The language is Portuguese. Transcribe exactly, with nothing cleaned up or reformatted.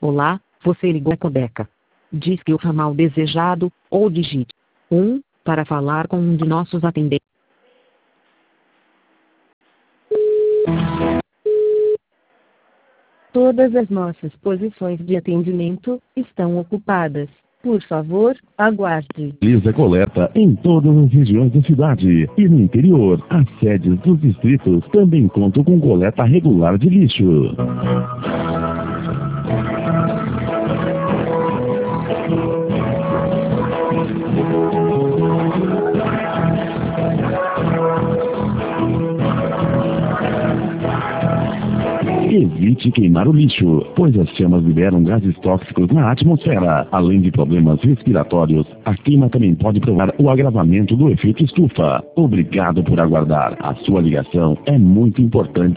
Olá, você ligou a Codeca. Diz que o ramal desejado, ou digite um, para falar com um de nossos atendentes. Todas as nossas posições de atendimento estão ocupadas. Por favor, aguarde. Lisa coleta em todas as regiões da cidade e no interior. As sedes dos distritos também contam com coleta regular de lixo. Evite queimar o lixo, pois as chamas liberam gases tóxicos na atmosfera. Além de problemas respiratórios, a queima também pode provocar o agravamento do efeito estufa. Obrigado por aguardar. A sua ligação é muito importante.